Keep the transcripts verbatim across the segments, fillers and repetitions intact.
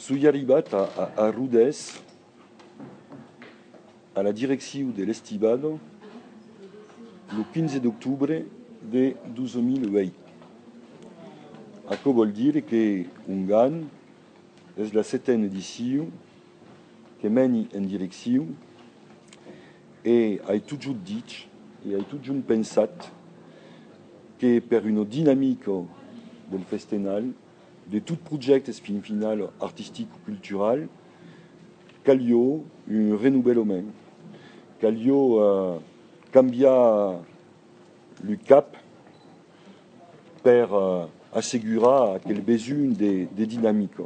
Sui arribat a, a, a Rodez, a la direcció de l'Estibado, le quinze d'octubre de dos mil oito. Això vol dir que Ungan és la setena edició que meni en direcció e ha tot junt dit e ha tot junt pensat que per una dinàmica del festival, de tot projecte fin final artístic o cultural, calia un renouvellement, calia uh, canviar le cap per uh, assegurar aquel besoin de, de dinàmica.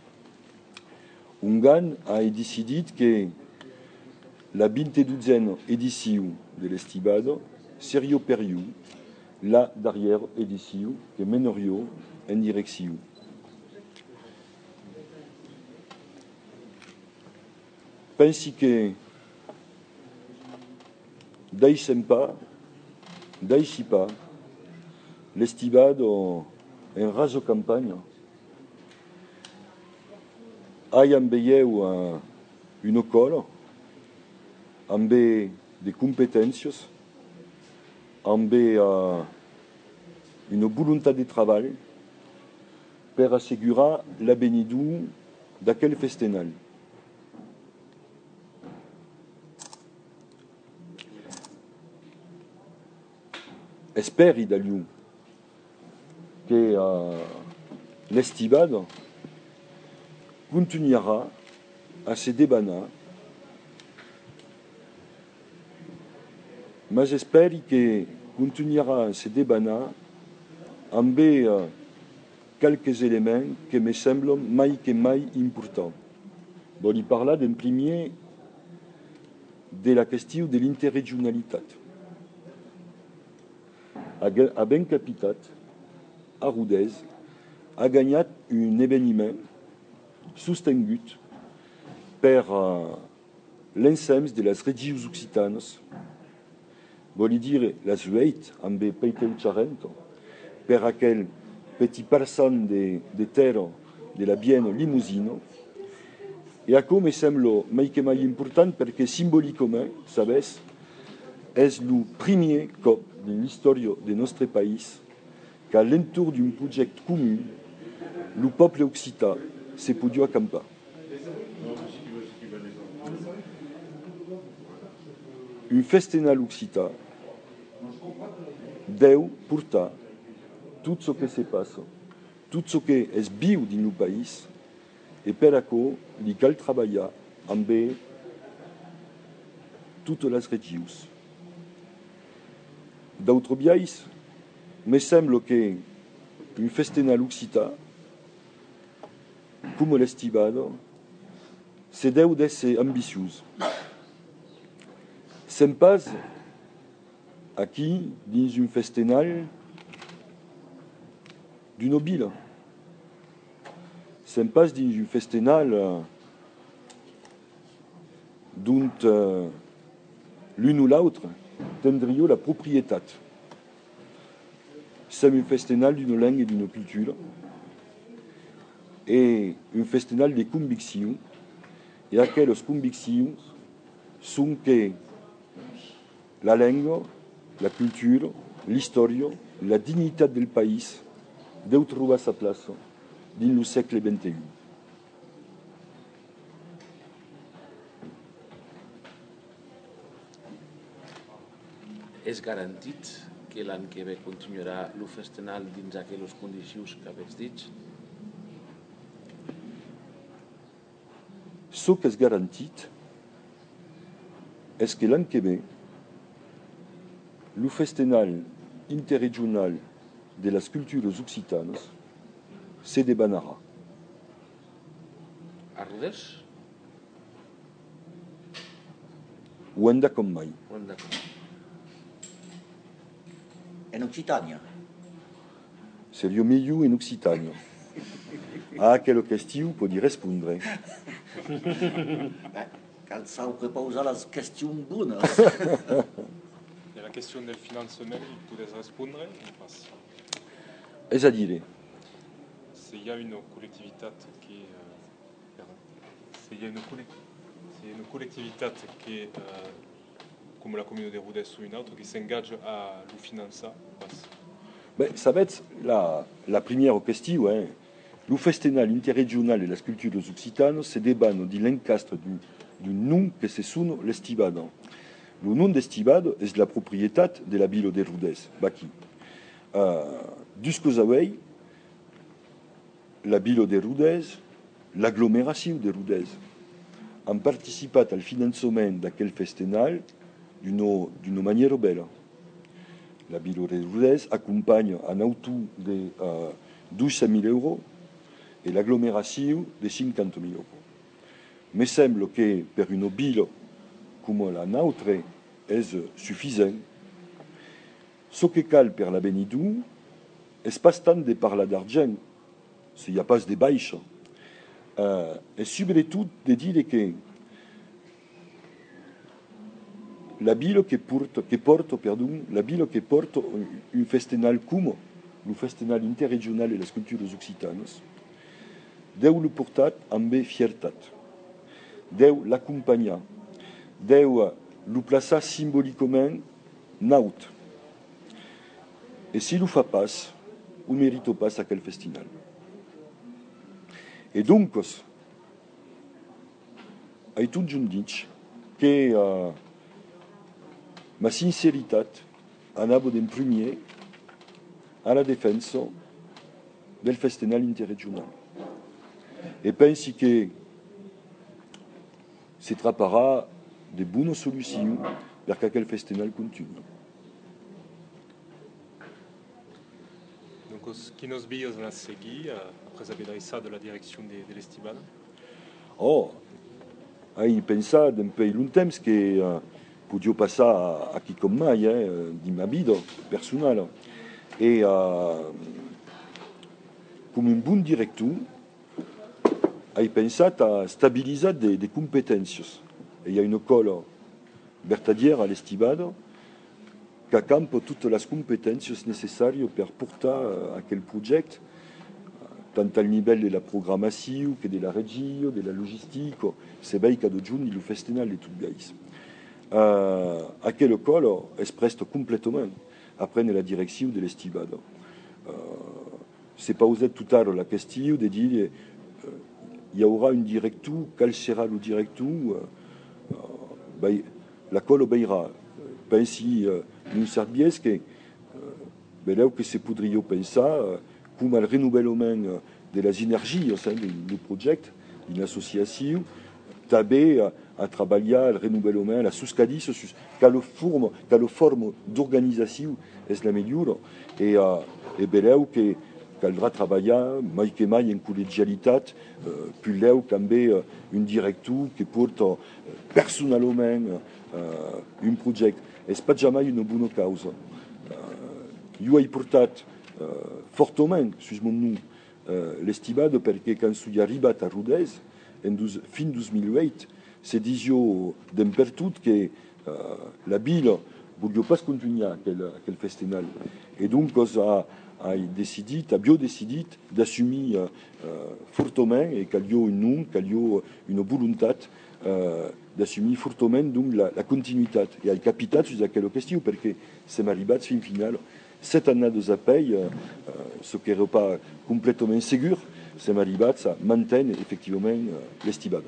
Ungan a decidit que la vinte-deuxième edició de l'Estibado seria per ell la darrera edició que menaria en direcció. Pensi que deixem pas, deixi pas l'Estibado en raso campanya. Ai amb veieu uh, una école amb de competències, amb uh, una volontat de treball per assegurar l'avenidor d'aquell festival. Esperi d'allò que uh, l'Estibado continuera a se debanar, mas esperi que continuera a se debanar amb uh, quelques éléments que me semblen mai que mai importants. Vol y parlar d'un primer de la qüestió de l'interregionalitat. A Ben Capitat, a Rodez, ha guanyat un esdeveniment sostingut per uh, l'ensemble de les regions occitanes, vol dir les oito amb Peiteu Charento, per aquell petit parcent de, de terra de la Bienne Limousine. E això me sembla mai que mai important perquè simbòlicament, sabes, és el primer cop de l'història del nostre país que a l'entorn d'un projecte comú, el poble occità se podia acampar. Un festival occità deu portar tot ce que se passa, tot ce que és viu dins el país, e per això li cal treballar amb totes les regions. D'autres biais, me sembla que un festival occità, com l'Estibado, se deu d'ésser ambiciós. Sem pas aquí dins un festival d'una vila. Sem pas dins un festival dont uh, l'un ou l'autre tindria la propietat. Sem un festival d'une langue et d'une culture, et un festival de conviccions, et aquelles conviccions sont que la langue, la culture, l'història, la dignitat del país deu trobar sa plaça dins el segle vingt i u. És garantit que l'any que ve continuarà el festival dins aquelles condicions que havets dit? Ce que és garantit és que l'any que ve el festival interregional de les cultures occitanes se debanarà. A Rodez? Ho hem de com mai. Ho hem de com mai. En Occitània? Seria millor en Occitània. A aquella qüestió pot respondre. Cal saber posar les qüestions bones. Et la question del financement, il pourrait répondre ou pas? És a dir, S'il y a une collectivité qui, euh, Se il y a une, collect- s'il y a une collectivité qui est, euh, comme la commune de Rodez ou une autre, qui s'engage à le financer, passe. Ben, ça va être la, la première question. Hein. Le festival interrégional de la sculpture occitane se débanne di l'encastre du, du nom que se sono l'estibado. Le nom d'estibado est la propriété de la ville de Rodez, Baki. Uh, Duscosawei, la ville de Rodez, l'agglomération de Rodez, han participat al finançament d'aquell festival d'una, d'una manière bella. La ville de Rodez accompagne un auto de uh, deux cents mille euros et l'agglomération de cinquante mille euros. Me sembla que per una ville com la nostra és suffisant. Ce que cal per la Benidou és pas tant de parlar d'argent, s'il n'y a pas de baix, uh, et sobretot de dire que la ville que porte, que porte, pardon, la ville que porte un festival com le festival interregional de les cultures occitanes deu le portat amb fiertat, deu l'acompanyar, deu le plaçar simbòlicament naut. Et si le fa pas, on ne mérite pas aquel festival. Et donc, ai tot junt dit que uh, ma sinceritat anava d'en premier a la defensa del festival interregional. Et pensi que se traparà de bones solucions perquè aquel festival continue. Donc, ce qui nous vient de la seguir, après avoir ça de la direction de, de l'Estibade. Oh, ai pensat un peu long temps que uh, podia passar aquí com mai, eh, di ma vida personal. E uh, com un bon director, ai pensat a stabilitzar de, de competències. E hi ha una cola vertadiera a l'Estibade que accampa totes les competències necessàries per portar uh, aquell projecte, tant al nivell de la programmació que de la regia, de la logistica, se vei cada junt il festival de tot gais. Uh, aquella cola es presta completament a prendre la direcció de l'Estibade. Uh, se pausa tout ara la qüestió de dir uh, hi haurà un director, quel serà el director, uh, uh, bei, la cola veirà. Pensi uh, d'un cert biais que uh, vedeu que se podria pensar uh, com el renouvellement de les energies au sein du projecte, d'une association, també a, a treballar el renouvellement, la suscadis, quelle forme, quelle forme d'organisation és la millor, i, uh, i veureu que caldrà treballar mai que mai en col·legialitat, uh, pulleu també uh, un director que porta uh, personalment uh, un projecte. És pas jamais una bona causa. Uh, jo he portat uh, fortament, sus mon nom, uh, l'Estibade perquè quan s'hi ha arribat a Rodez, en dus, fin dos mil vuit, se disió d'en per tot que uh, la ville volia pas continuar aquel, aquel festival. Et donc ha, ha decidit, ha bio decidit d'assumir uh, uh, fortament et qu'il y a un nom, qu'il y a une volontat uh, d'assumir fortement donc la, la continuïtat. Et al capitat sur aquella qüestió perquè s'hem arribat fin final set années de zapell, uh, ce qui n'era pas complètement segur, s'hem arribat a mantenir effectivament uh, l'Estibade.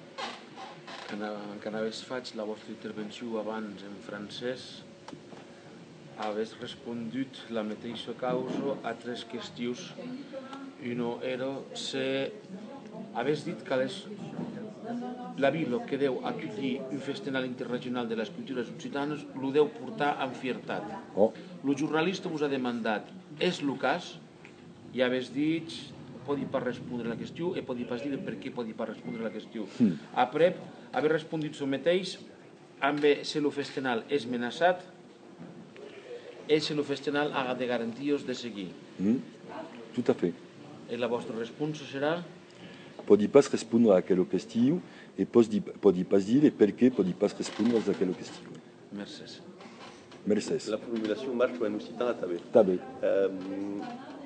Quan hagués faig la vostra intervenció abans en francès, hagués respondut la mateixa causa a tres qüestions. Una era se hagués dit que les, la vila que deu acollir un festival interregional de les cultures occitanes lo deu portar amb fiertat. Oh. El jornalista vos ha demandat és el cas i hagués dit podi pas respondre la qüestió i podi pas dir per què podi pas respondre la qüestió. Mm. Après, haver respondit el mateix amb si el festival és amenaçat i si el festival ha de garanties de seguir. Mm. Tout à fait. I la vostra resposta serà? Podi pas respondre a aquella qüestió i podi pas dir per què podi pas respondre a aquella qüestió. Merci. Merci. La formulation marche en occitan à tabé. Tabé. Euh,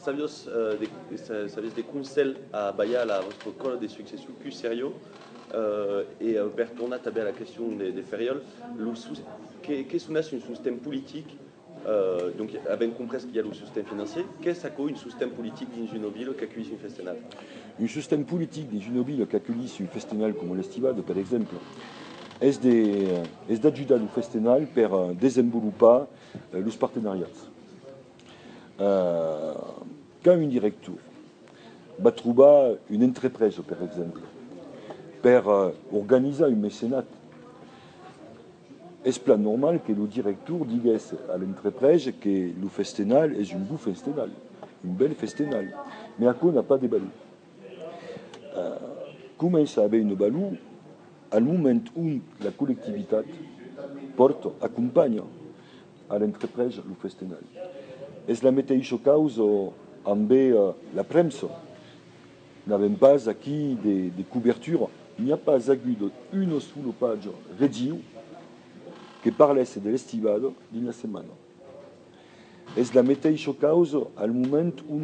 sabios, uh, de, sabios de Consell a Baia la vostre col de succession plus sérieux uh, et uh, per tornar també a la question des de ferriols, qu'est-ce qu'on a sur un système politique uh, donc avec compris qu'il y a le système financier, qu'est-ce qu'on a un système politique dans une ville qui accueille une festival? Un système politique dans une ville qui accueille une festival comme l'Estivado, par exemple, est d'ajudar le festival per desenvolupar les partenariats. Euh, quand un directeur va trouver une entreprise, par exemple, pour euh, organiser un mécénat, est-ce plan normal que le directeur dise à l'entreprise que le festival est un beau festival, une belle festival, mais à quoi on n'a pas de balou. Euh, commence à avoir une balou au moment où la collectivité porte, accompagne à l'entreprise le festival. Es la mateixa causa amb uh, la premsa. N'avem pas aquí de, de couverture. Il n'y a pas hagut une seule page radio que parlasse de l'Estivado d'une semaine. Es la mateixa causa al moment où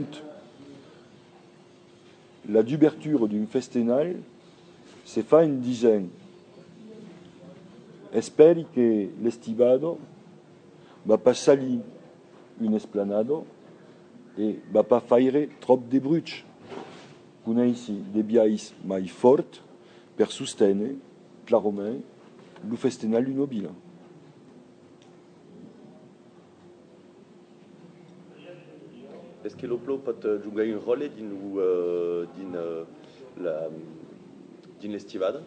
la d'ouverture d'un festival se fa en disant esperi que l'Estivado va pas salir une esplanade et va pas faire trop de bruit. Coneixi des biais mai forts per sostenir clairement le festival d'une ville. Est-ce que l'Oplo peut jouer un rôle dans euh, euh, la dans l'estivade?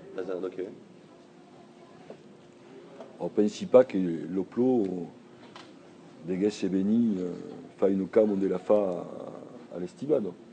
On ne pense pas que l'Oplo de Guess et Béni fa une cam de la fa à l'estivado.